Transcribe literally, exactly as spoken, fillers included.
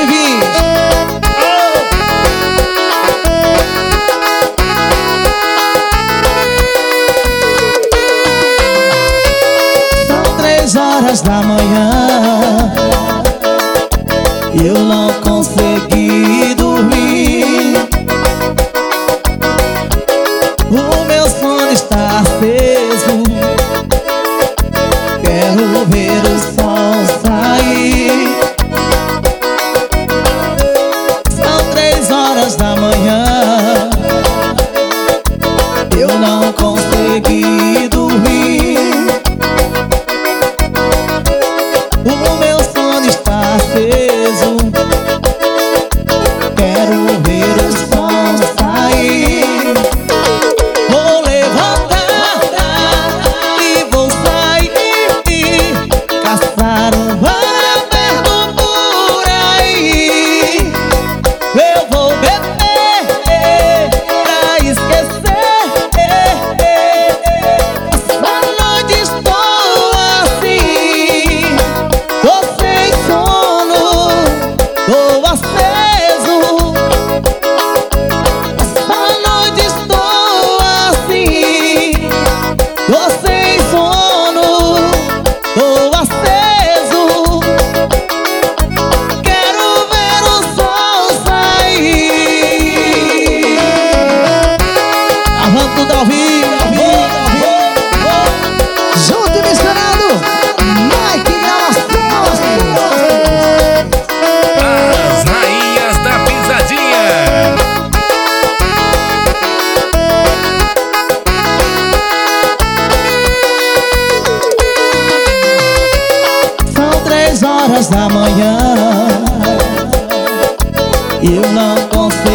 e vinte. São três horas da manhã, eu não consegui dormir. O meu sono está aceso, quero ver o sol sair. São três horas da manhã, eu não consegui dormir. O meu sono está aceso, quero ver o sol sair. Vou levantar e vou sair, caçar um bar aberto por aí. Eu vou beber pra esquecer. Essa noite estou assim, tô sem sono, tô aceso. Essa noite estou assim, tô sem sono, tô aceso. Quero ver o sol sair. Arranco tudo ao vivo, ao vivo, ao vivo. Junto e misturado, Mike Gravações. As rainhas da pisadinha. São três horas da manhã, eu não consigo